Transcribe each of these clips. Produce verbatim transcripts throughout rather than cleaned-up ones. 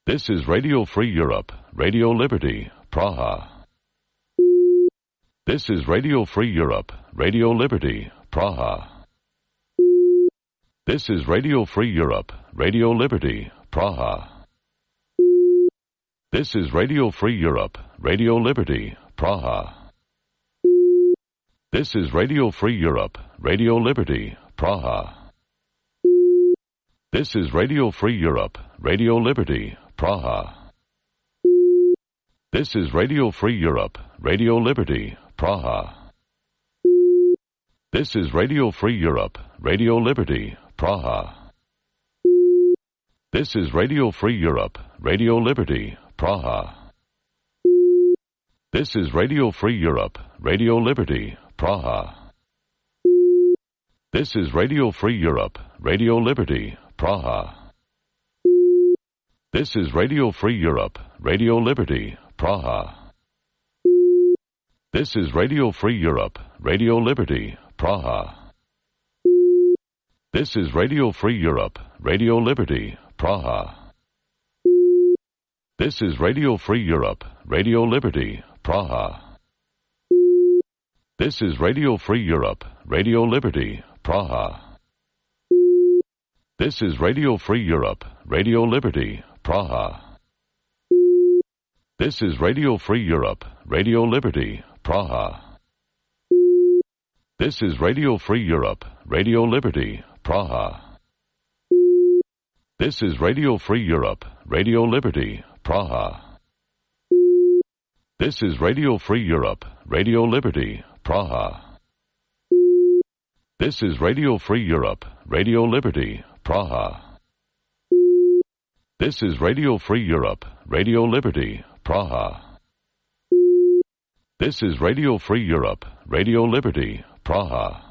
This is Radio Free Europe, Radio Liberty, Praha. This is Radio Free Europe, Radio Liberty, Praha. This is Radio Free Europe, Radio Liberty, Praha. This is Radio Free Europe, Radio Liberty, Praha. This is Radio Free Europe, Radio Liberty, Praha. This is Radio Free Europe, Radio Liberty, Praha. This is Radio Free Europe, Radio Liberty, Praha. This is Radio Free Europe, Radio Liberty, Praha. This is Radio Free Europe, Radio Liberty, Praha. This is Radio Free Europe, Radio Liberty, Praha. This is Radio Free Europe, Radio Liberty, Praha. This is Radio Free Europe, Radio Liberty, Praha. This is Radio Free Europe, Radio Liberty, Praha. This is Radio Free Europe, Radio Liberty, Praha. This is Radio Free Europe, Radio Liberty, Praha. This is Radio Free Europe, Radio Liberty, Praha. This is Radio Free Europe, Radio Liberty, Praha. This is Radio Free Europe, Radio Liberty, Praha. This is Radio Free Europe, Radio Liberty, Praha. This is Radio Free Europe, Radio Liberty, Praha. This is Radio Free Europe, Radio Liberty, Praha. This is Radio Free Europe, Radio Liberty, Praha. This is Radio Free Europe, Radio Liberty, Praha. This is Radio Free Europe, Radio Liberty, Praha.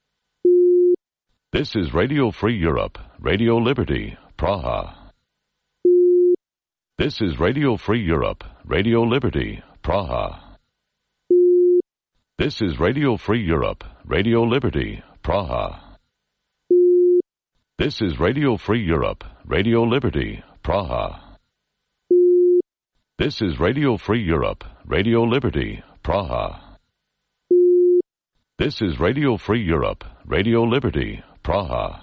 This is Radio Free Europe, Radio Liberty, Praha. This is Radio Free Europe, Radio Liberty, Praha. This is Radio Free Europe, Radio Liberty, Praha. This is Radio Free Europe, Radio Liberty, Praha. This is Radio Free Europe, Radio Liberty, Praha. This is Radio Free Europe, Radio Liberty, Praha.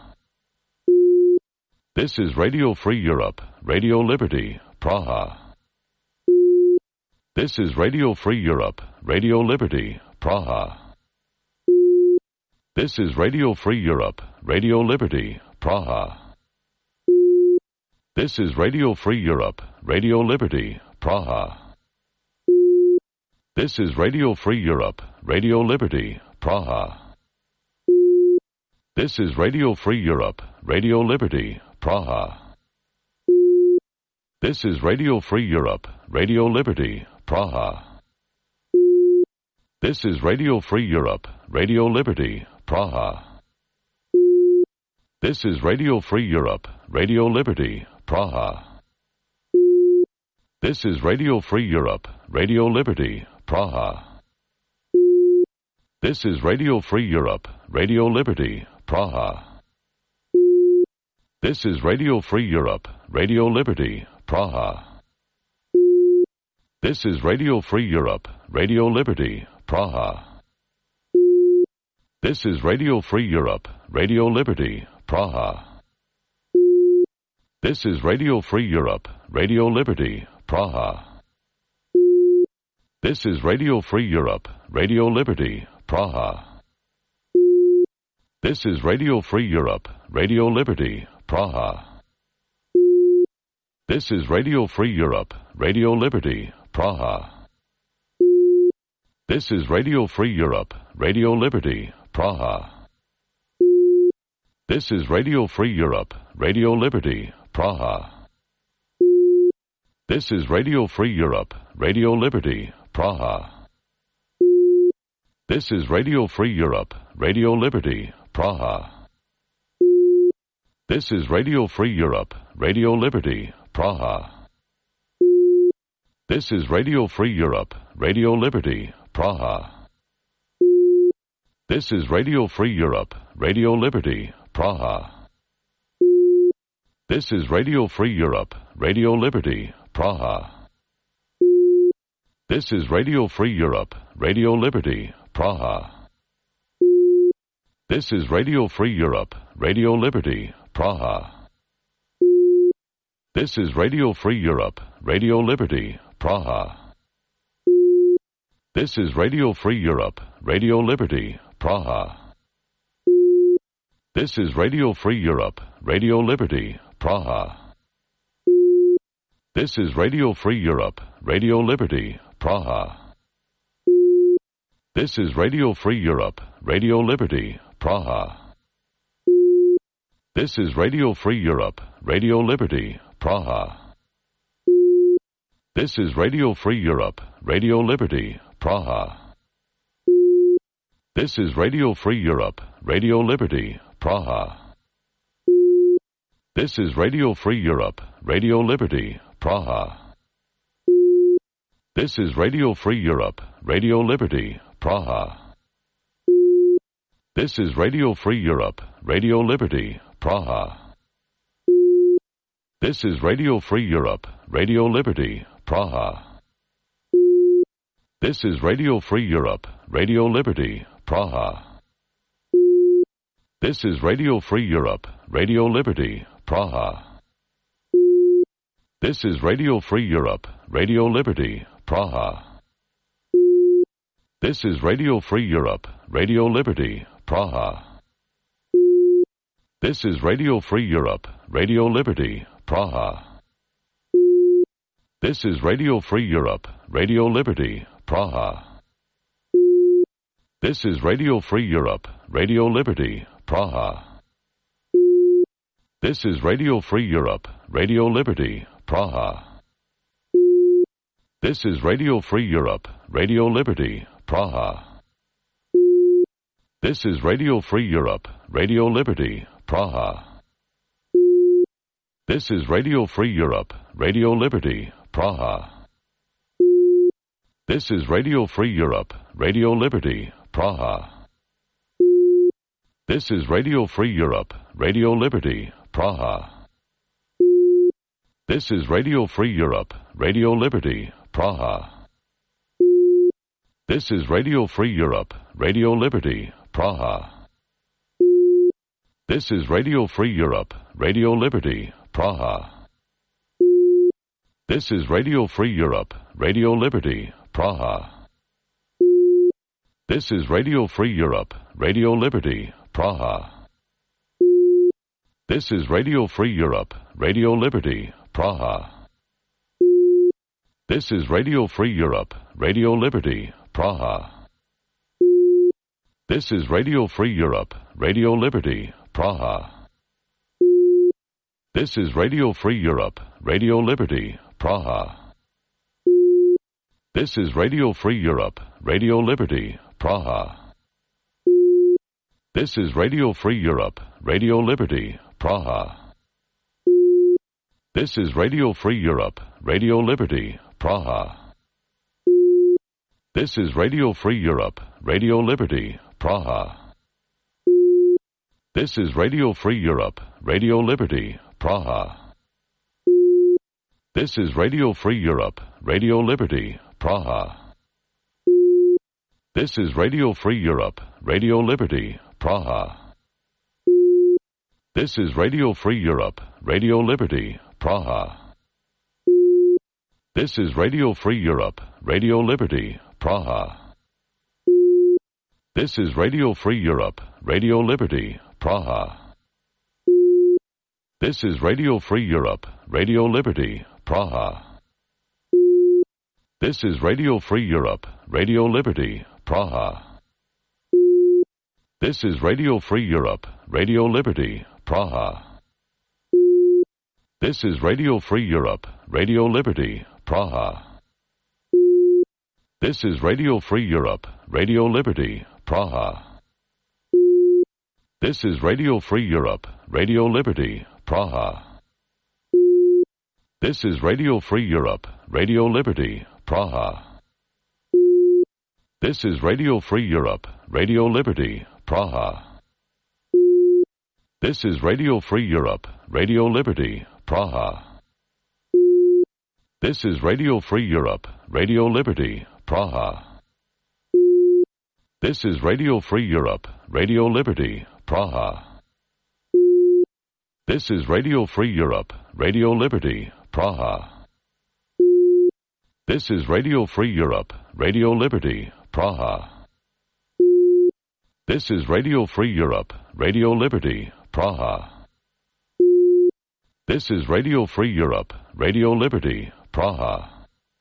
This is Radio Free Europe, Radio Liberty, Praha. This is Radio Free Europe, Radio Liberty, Praha. This is Radio Free Europe, Radio Liberty, Praha. This is Radio Free Europe, Radio Liberty, Praha. This is Radio Free Europe, Radio Liberty, Praha. This is Radio Free Europe, Radio Liberty, Praha. This is Radio Free Europe, Radio Liberty, Praha. This is Radio Free Europe, Radio Liberty, Praha. This is Radio Free Europe, Radio Liberty, Praha. This is Radio Free Europe, Radio Liberty, Praha. This is Radio Free Europe, Radio Liberty, Praha. This is Radio Free Europe, Radio Liberty, Praha. This is Radio Free Europe, Radio Liberty, Praha. This is Radio Free Europe, Radio Liberty, Praha. This is Radio Free Europe, Radio Liberty, Praha. This is Radio Free Europe, Radio Liberty, Praha. This is Radio Free Europe, Radio Liberty, Praha. This is Radio Free Europe, Radio Liberty, Praha. This is Radio Free Europe, Radio Liberty, Praha. This is Radio Free Europe, Radio Liberty, Praha. This is Radio Free Europe, Radio Liberty, Praha. This is Radio Free Europe, Radio Liberty, Praha. This is Radio Free Europe, Radio Liberty, Praha. This is Radio Free Europe, Radio Liberty, Praha. This is Radio Free Europe, Radio Liberty, Praha. This is Radio Free Europe, Radio Liberty, Praha. This is Radio Free Europe, Radio Liberty, Praha. This is Radio Free Europe, Radio Liberty, Praha. This is Radio Free Europe, Radio Liberty, Praha. This is Radio Free Europe, Radio Liberty, Praha. This is Radio Free Europe, Radio Liberty, Praha. This is Radio Free Europe, Radio Liberty, Praha. This is Radio Free Europe, Radio Liberty, Praha. This is Radio Free Europe, Radio Liberty, Praha. This is Radio Free Europe, Radio Liberty, Praha. This is Radio Free Europe, Radio Liberty, Praha. This is Radio Free Europe, Radio Liberty, Praha. This is Radio Free Europe, Radio Liberty, Praha. This is Radio Free Europe, Radio Liberty, Praha. This is Radio Free Europe, Radio Liberty, Praha. This is Radio Free Europe, Radio Liberty, Praha. This is Radio Free Europe, Radio Liberty, Praha. This is Radio Free Europe, Radio Liberty, Praha. This is Radio Free Europe, Radio Liberty, Praha. This is Radio Free Europe, Radio Liberty, Praha. This is Radio Free Europe, Radio Liberty, Praha. This is Radio Free Europe, Radio Liberty, Praha. This is Radio Free Europe, Radio Liberty, Praha. This is Radio Free Europe, Radio Liberty, Praha. This is Radio Free Europe, Radio Liberty, Praha. This is Radio Free Europe, Radio Liberty, Praha. This is Radio Free Europe, Radio Liberty, Praha. This is Radio Free Europe, Radio Liberty, Praha. This is Radio Free Europe, Radio Liberty, Praha. This is Radio Free Europe, Radio Liberty, Praha. This is Radio Free Europe, Radio Liberty, Praha. This is Radio Free Europe, Radio Liberty, Praha. This is Radio Free Europe, Radio Liberty, Praha. This is Radio Free Europe, Radio Liberty, Praha. This is Radio Free Europe, Radio Liberty, Praha. This is Radio Free Europe, Radio Liberty, Praha. This is Radio Free Europe, Radio Liberty, Praha. This is Radio Free Europe, Radio Liberty, Praha. This is Radio Free Europe, Radio Liberty, Praha. This is Radio Free Europe, Radio Liberty, Praha. This is Radio Free Europe, Radio Liberty, Praha. This is Radio Free Europe, Radio Liberty, Praha. This is Radio Free Europe, Radio Liberty, Praha. This is Radio Free Europe, Radio Liberty, Praha. This is Radio Free Europe, Radio Liberty, Praha. This is Radio Free Europe, Radio Liberty, Praha. This is Radio Free Europe, Radio Liberty, Praha. This is Radio Free Europe, Radio Liberty, Praha. This is Radio Free Europe, Radio Liberty, Praha. This is Radio Free Europe, Radio Liberty, Praha. This is Radio Free Europe, Radio Liberty, Praha. This is Radio Free Europe, Radio Liberty, Praha. This is Radio Free Europe, Radio Liberty, Praha. This is Radio Free Europe, Radio Liberty, Praha. This is Radio Free Europe, Radio Liberty, Praha. This is Radio Free Europe, Radio Liberty, Praha. This is Radio Free Europe, Radio Liberty, Praha. This is Radio Free Europe, Radio Liberty, Praha. This is Radio Free Europe, Radio Liberty, Praha. This is Radio Free Europe, Radio Liberty, Praha. This is Radio Free Europe, Radio Liberty, Praha. This is Radio Free Europe, Radio Liberty, Praha.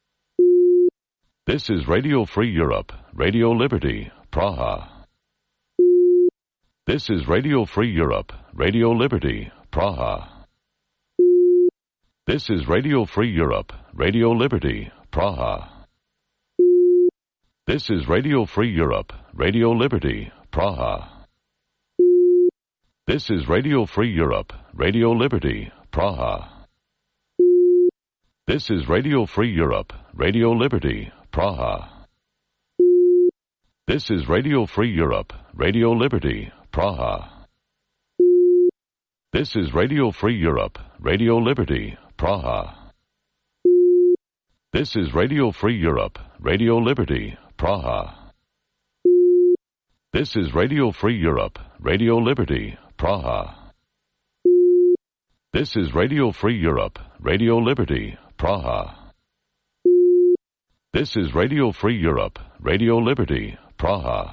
This is Radio Free Europe, Radio Liberty, Praha. This is Radio Free Europe, Radio Liberty, Praha. This is Radio Free Europe, Radio Liberty, Praha. This is Radio Free Europe, Radio Liberty, Praha. This is Radio Free Europe, Radio Liberty, Praha. This is Radio Free Europe, Radio Liberty, Praha. This is Radio Free Europe, Radio Liberty, Praha. This is Radio Free Europe, Radio Liberty, Praha. This is Radio Free Europe, Radio Liberty, Praha. This is Radio Free Europe, Radio Liberty, Praha. This is Radio Free Europe, Radio Liberty, Praha. This is Radio Free Europe, Radio Liberty, Praha.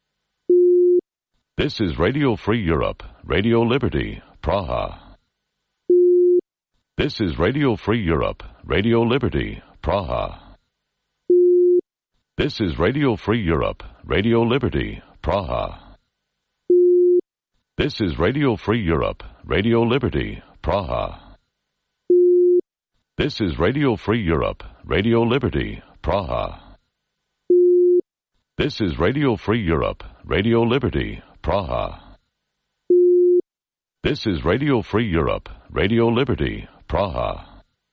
This is Radio Free Europe, Radio Liberty, Praha. This is Radio Free Europe, Radio Liberty, Praha. This is Radio Free Europe, Radio Liberty, Praha. This is Radio Free Europe, Radio Liberty, Praha. This is Radio Free Europe, Radio Liberty, Praha. This is Radio Free Europe, Radio Liberty, Praha. This is Radio Free Europe, Radio Liberty, Praha.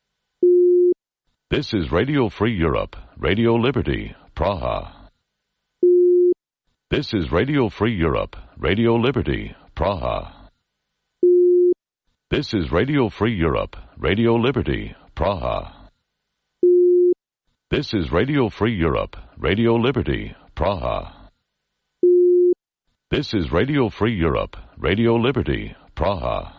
This is Radio Free Europe, Radio Liberty, Praha. This is Radio Free Europe, Radio Liberty, Praha. This is Radio Free Europe, Radio Liberty, Praha. This is Radio Free Europe, Radio Liberty, Praha. This is Radio Free Europe, Radio Liberty, Praha.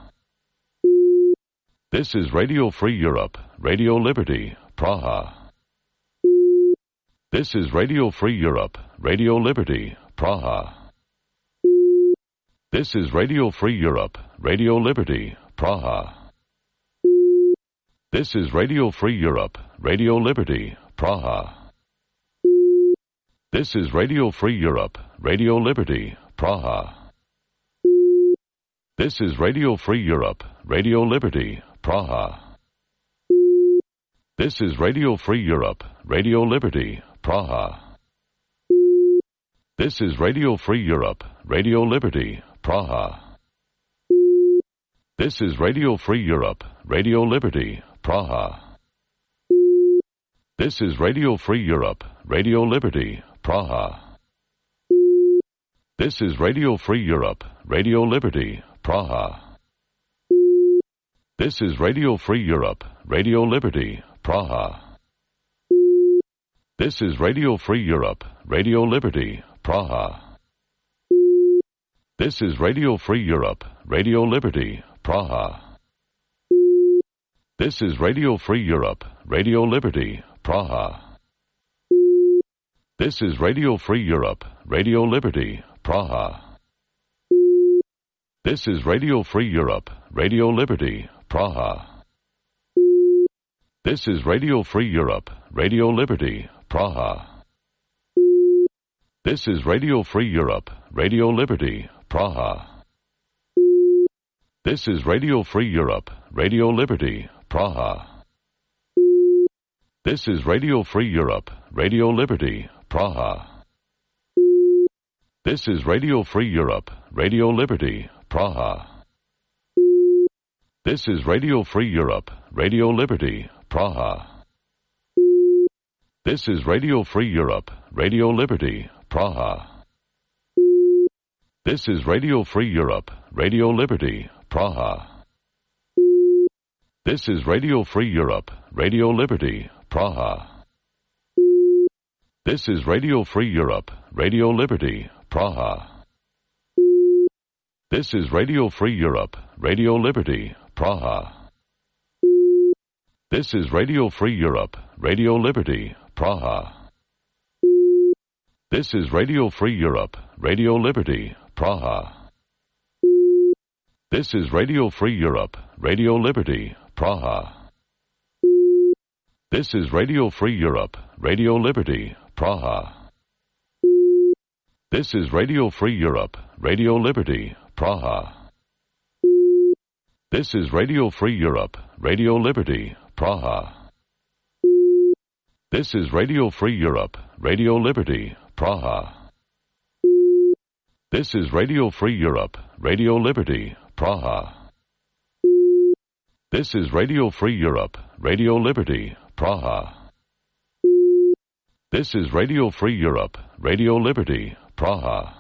This is Radio Free Europe, Radio Liberty, Praha. This is Radio Free Europe, Radio Liberty, Praha. This is Radio Free Europe, Radio Liberty, Praha. This is Radio Free Europe, Radio Liberty, Praha. This is Radio Free Europe, Radio Liberty, Praha. This is Radio Free Europe, Radio Liberty, Praha. This is Radio Free Europe, Radio Liberty, Praha. This is Radio Free Europe, Radio Liberty, Praha. This is Radio Free Europe, Radio Liberty, Praha. This is Radio Free Europe, Radio Liberty, Praha. This is Radio Free Europe, Radio Liberty, Praha. This is Radio Free Europe, Radio Liberty, Praha. This is Radio Free Europe, Radio Liberty, Praha. This is Radio Free Europe, Radio Liberty, Praha. This is Radio Free Europe, Radio Liberty, Praha. This is Radio Free Europe, Radio Liberty, Praha. This is Radio Free Europe, Radio Liberty, Praha. This is Radio Free Europe, Radio Liberty, Praha. This is Radio Free Europe, Radio Liberty, Praha. This is Radio Free Europe, Radio Liberty, Praha. This is Radio Free Europe, Radio Liberty, Praha. This is Radio Free Europe, Radio Liberty, Praha. This is Radio Free Europe, Radio Liberty, Praha. This is Radio Free Europe, Radio Liberty, Praha. This is Radio Free Europe, Radio Liberty, Praha. This is Radio Free Europe, Radio Liberty, Praha. This is Radio Free Europe, Radio Liberty, Praha. This is Radio Free Europe, Radio Liberty, Praha. This is Radio Free Europe, Radio Liberty, Praha. This is Radio Free Europe, Radio Liberty, Praha. This is Radio Free Europe, Radio Liberty, Praha. This is Radio Free Europe, Radio Liberty, Praha. This is Radio Free Europe, Radio Liberty, Praha. This is Radio Free Europe, Radio Liberty, Praha. This is Radio Free Europe, Radio Liberty, Praha. This is Radio Free Europe, Radio Liberty, Praha. This is Radio Free Europe, Radio Liberty, Praha. This is Radio Free Europe, Radio Liberty, Praha.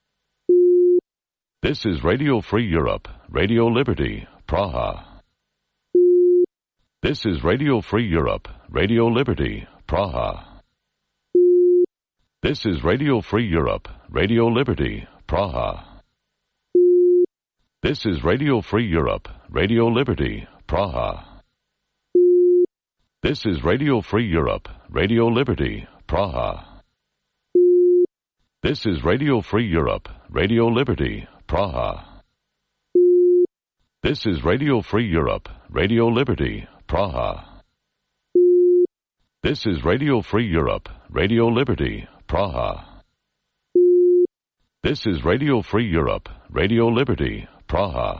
This is Radio Free Europe, Radio Liberty, Praha. This is Radio Free Europe, Radio Liberty, Praha. This is Radio Free Europe, Radio Liberty, Praha. This is Radio Free Europe, Radio Liberty, Praha. This is Radio Free Europe, Radio Liberty, Praha. This is Radio Free Europe, Radio Liberty, Praha. This is Radio Free Europe, Radio Liberty, Praha. This is Radio Free Europe, Radio Liberty, Praha. This is Radio Free Europe, Radio Liberty, Praha.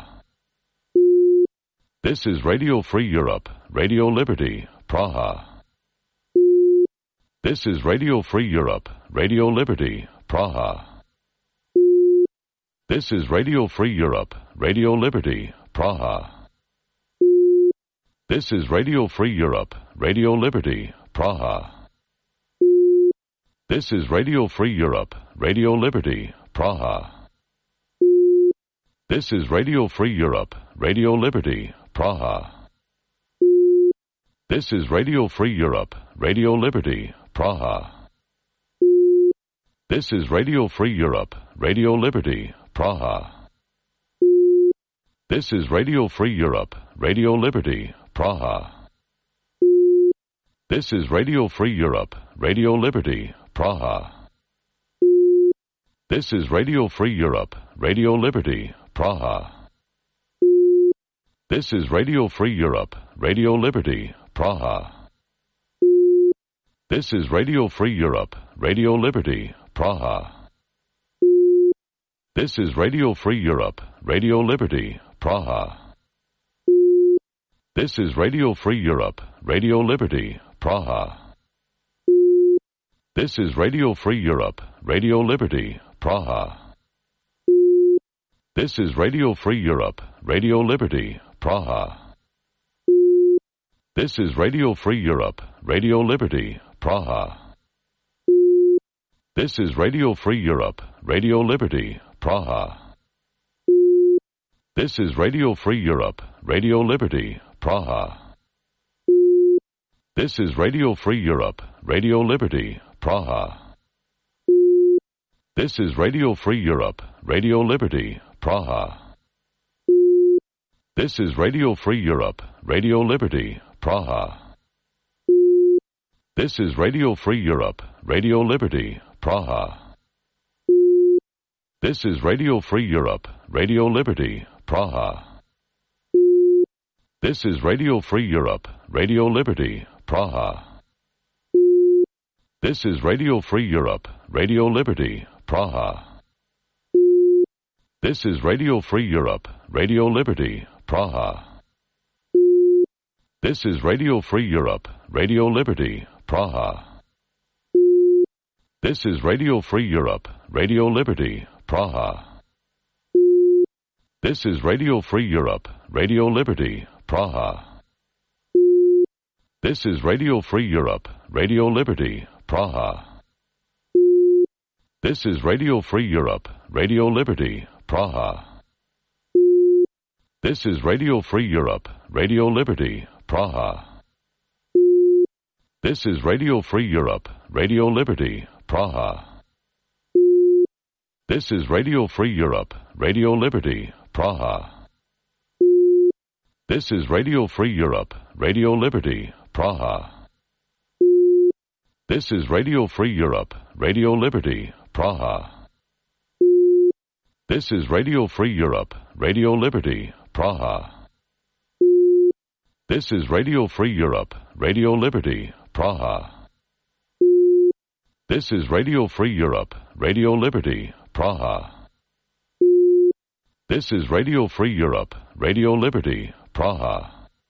This is Radio Free Europe, Radio Liberty, Praha. This is Radio Free Europe, Radio Liberty, Praha. This is Radio Free Europe, Radio Liberty, Praha. This is Radio Free Europe, Radio Liberty, Praha. This is Radio Free Europe, Radio Liberty, Praha. This is Radio Free Europe, Radio Liberty, Praha. This is Radio Free Europe, Radio Liberty, Praha. This is Radio Free Europe, Radio Liberty, Praha. This is Radio Free Europe, Radio Liberty, Praha. This is Radio Free Europe, Radio Liberty, Praha. This is Radio Free Europe, Radio Liberty, Praha. This is Radio Free Europe, Radio Liberty, Praha. This is Radio Free Europe, Radio Liberty, Praha. This is Radio Free Europe, Radio Liberty, Praha. This is Radio Free Europe, Radio Liberty, Praha. This is Radio Free Europe, Radio Liberty, Praha. This is Radio Free Europe, Radio Liberty, Praha. This is Radio Free Europe, Radio Liberty, Praha. This is Radio Free Europe, Radio Liberty, Praha. This is Radio Free Europe, Radio Liberty, Praha. This is Radio Free Europe, Radio Liberty, Praha. This is Radio Free Europe, Radio Liberty, Praha. This is Radio Free Europe, Radio Liberty, Praha. This is Radio Free Europe, Radio Liberty, Praha. This is Radio Free Europe, Radio Liberty, Praha. This is Radio Free Europe, Radio Liberty, Praha. This is Radio Free Europe, Radio Liberty, Praha. This is Radio Free Europe, Radio Liberty, Praha. This is Radio Free Europe, Radio Liberty, Praha. This is Radio Free Europe, Radio Liberty, Praha. This is Radio Free Europe, Radio Liberty, Praha. This is Radio Free Europe, Radio Liberty, Praha. This is Radio Free Europe, Radio Liberty, Praha. This is Radio Free Europe, Radio Liberty, Praha. This is Radio Free Europe, Radio Liberty, Praha. This is Radio Free Europe, Radio Liberty, Praha. This is Radio Free Europe, Radio Liberty, Praha. This is Radio Free Europe, Radio Liberty, Praha. This is Radio Free Europe, Radio Liberty, Praha. This is Radio Free Europe, Radio Liberty, Praha. This is Radio Free Europe, Radio Liberty, Praha. This is Radio Free Europe, Radio Liberty, Praha.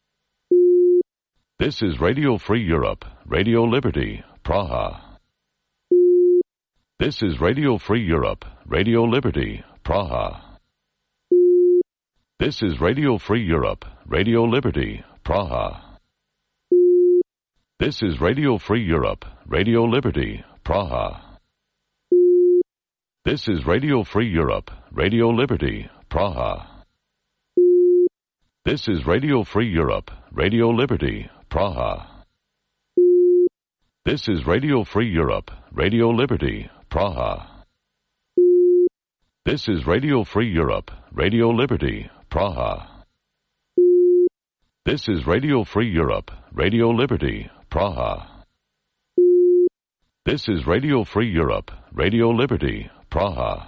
This is Radio Free Europe, Radio Liberty, Praha. This is Radio Free Europe, Radio Liberty, Praha. This is Radio Free Europe, Radio Liberty, Praha. This is Radio Free Europe, Radio Liberty, Praha. This is Radio Free Europe, Radio Liberty, Praha. This is Radio Free Europe, Radio Liberty, Praha. This is Radio Free Europe, Radio Liberty, Praha. This is Radio Free Europe, Radio Liberty, Praha. This is Radio Free Europe, Radio Liberty, Praha. This is Radio Free Europe, Radio Liberty, Praha.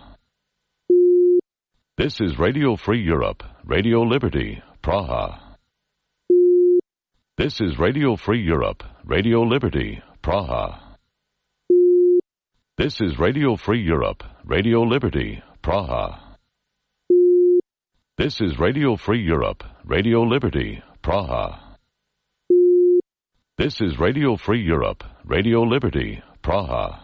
This is Radio Free Europe, Radio Liberty, Praha. This is Radio Free Europe, Radio Liberty, Praha. This is Radio Free Europe, Radio Liberty, Praha. This is Radio Free Europe, Radio Liberty, Praha. This is Radio Free Europe, Radio Liberty, Praha.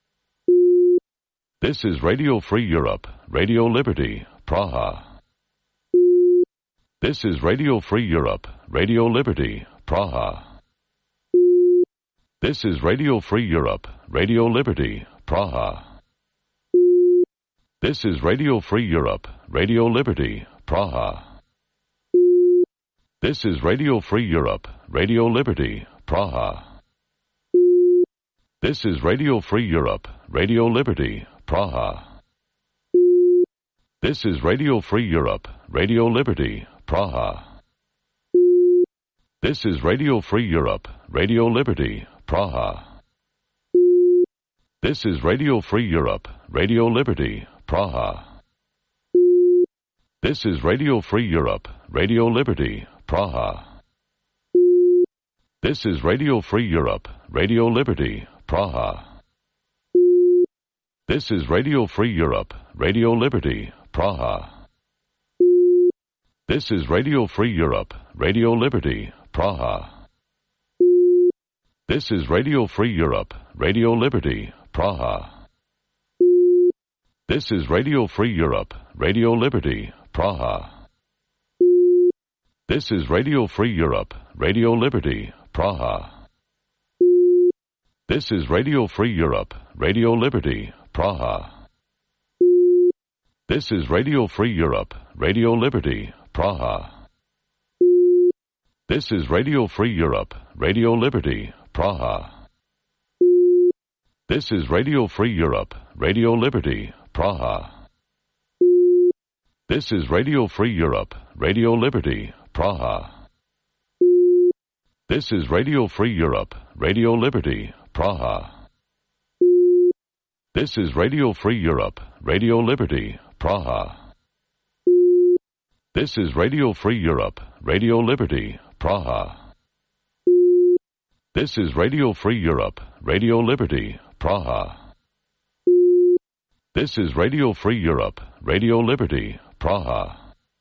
This is Radio Free Europe, Radio Liberty, Praha. This is Radio Free Europe, Radio Liberty, Praha. This is Radio Free Europe, Radio Liberty, Praha. This is Radio Free Europe, Radio Liberty, Praha. This is Radio Free Europe, Radio Liberty, Praha. This is Radio Free Europe, Radio Liberty, Praha. This is Radio Free Europe, Radio Liberty, Praha. This is Radio Free Europe, Radio Liberty, Praha. This is Radio Free Europe, Radio Liberty, Praha. This is Radio Free Europe, Radio Liberty, Praha. This is Radio Free Europe, Radio Liberty, Praha. This is Radio Free Europe, Radio Liberty, Praha. This is Radio Free Europe, Radio Liberty, Praha. This is Radio Free Europe, Radio Liberty, Praha. This is Radio Free Europe, Radio Liberty, Praha. This is Radio Free Europe, Radio Liberty, Praha. This is Radio Free Europe, Radio Liberty, Praha. This is Radio Free Europe, Radio Liberty, Praha. This is Radio Free Europe, Radio Liberty, Praha. This is Radio Free Europe, Radio Liberty, Praha. This is Radio Free Europe, Radio Liberty, Praha. This is Radio Free Europe, Radio Liberty, Praha. This is Radio Free Europe, Radio Liberty, Praha. This is Radio Free Europe, Radio Liberty, Praha. This is Radio Free Europe, Radio Liberty, Praha. This is Radio Free Europe, Radio Liberty, Praha.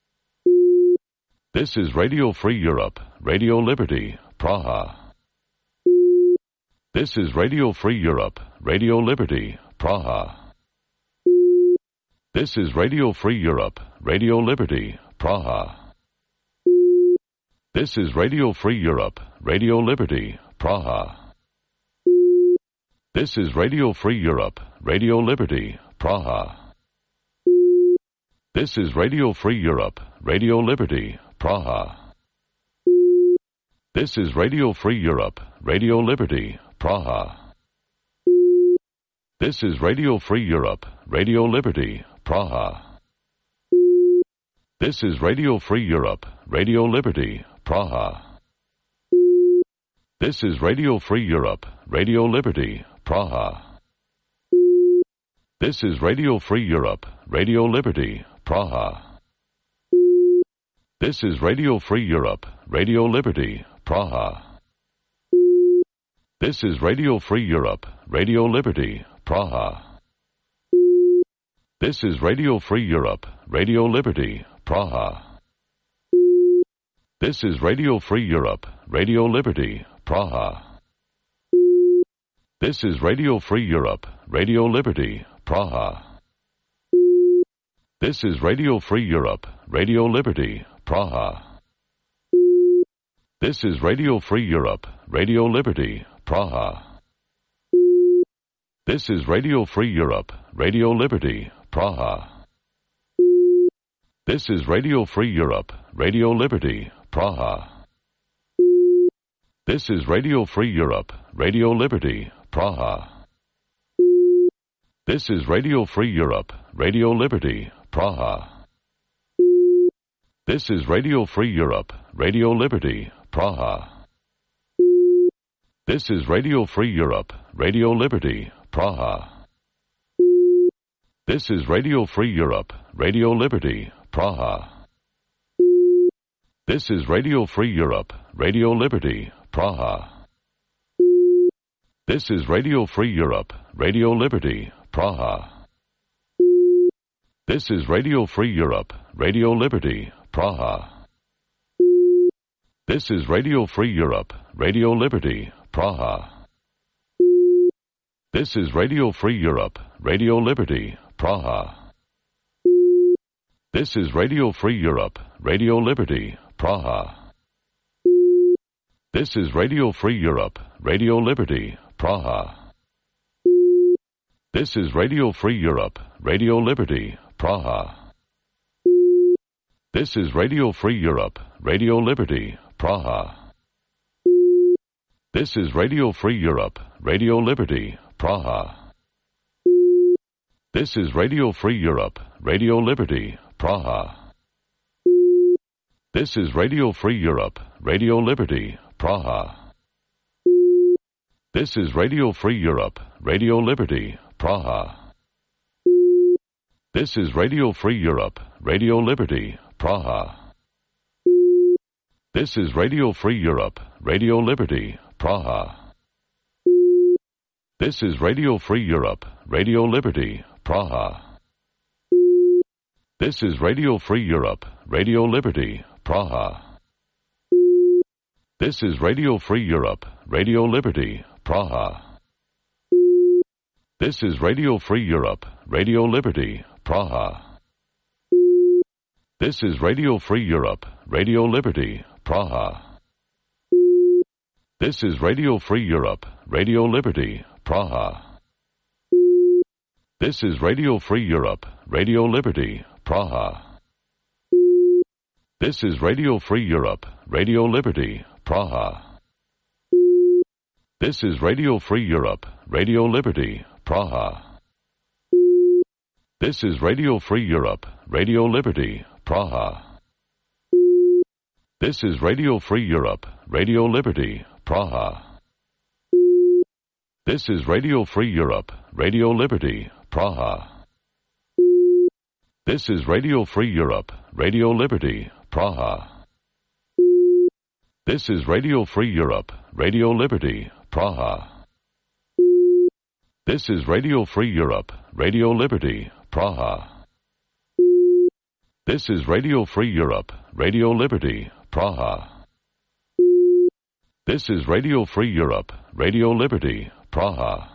This is Radio Free Europe, Radio Liberty, Praha. This is Radio Free Europe, Radio Liberty, Praha. This is Radio Free Europe, Radio Liberty, Praha. This is Radio Free Europe, Radio Liberty, Praha. This is Radio Free Europe, Radio Liberty, Praha. This is Radio Free Europe, Radio Liberty, Praha. This is Radio Free Europe, Radio Liberty, Praha. This is Radio Free Europe, Radio Liberty, Praha. This is Radio Free Europe, Radio Liberty, Praha. This is Radio Free Europe, Radio Liberty, Praha. This is Radio Free Europe, Radio Liberty, Praha. This is Radio Free Europe, Radio Liberty, Praha. This is Radio Free Europe, Radio Liberty, Praha. This is Radio Free Europe, Radio Liberty, Praha. This is Radio Free Europe, Radio Liberty, Praha. This is Radio Free Europe, Radio Liberty, Praha. This is Radio Free Europe, Radio Liberty, Praha. This is Radio Free Europe, Radio Liberty, Praha. This is Radio Free Europe, Radio Liberty, Praha. This is Radio Free Europe, Radio Liberty, Praha. This is Radio Free Europe, Radio Liberty, Praha. This is Radio Free Europe, Radio Liberty, Praha. This is Radio Free Europe, Radio Liberty, Praha. This is Radio Free Europe, Radio Liberty, Praha. This is Radio Free Europe, Radio Liberty, Praha. This is Radio Free Europe, Radio Liberty, Praha. This is Radio Free Europe, Radio Liberty, Praha. This is Radio Free Europe, Radio Liberty, Praha. This is Radio Free Europe, Radio Liberty, Praha. This is Radio Free Europe, Radio Liberty, Praha. This is Radio Free Europe, Radio Liberty, Praha. This is Radio Free Europe, Radio Liberty, Praha. This is Radio Free Europe, Radio Liberty, Praha. This is Radio Free Europe, Radio Liberty, Praha. This is Radio Free Europe, Radio Liberty, Praha. This is Radio Free Europe, Radio Liberty, Praha. This is Radio Free Europe, Radio Liberty, Praha. This is Radio Free Europe, Radio Liberty, Praha. This is Radio Free Europe, Radio Liberty, Praha. This is Radio Free Europe, Radio Liberty, Praha. This is Radio Free Europe, Radio Liberty, Praha. This is Radio Free Europe, Radio Liberty, Praha. This is Radio Free Europe, Radio Liberty, Praha. This is Radio Free Europe, Radio Liberty, Praha. This is Radio Free Europe, Radio Liberty, Praha. This is Radio Free Europe, Radio Liberty, Praha. This is Radio Free Europe, Radio Liberty, Praha. This is Radio Free Europe, Radio Liberty, Praha. This is Radio Free Europe, Radio Liberty, Praha. This is Radio Free Europe, Radio Liberty, Praha. This is Radio Free Europe, Radio Liberty, Praha. This is Radio Free Europe, Radio Liberty, Praha. This is Radio Free Europe, Radio Liberty, Praha. This is Radio Free Europe, Radio Liberty, Praha. This is Radio Free Europe, Radio Liberty, Praha. This is Radio Free Europe, Radio Liberty, Praha. This is Radio Free Europe, Radio Liberty, Praha.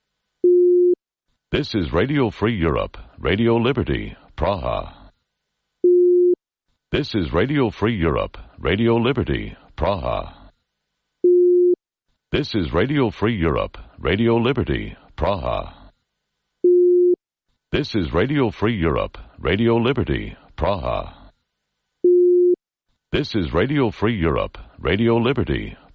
This is Radio Free Europe, Radio Liberty, Praha. This is Radio Free Europe, Radio Liberty, Praha. This is Radio Free Europe, Radio Liberty, Praha. This is Radio Free Europe, Radio Liberty, Praha. This is Radio Free Europe, Radio Liberty,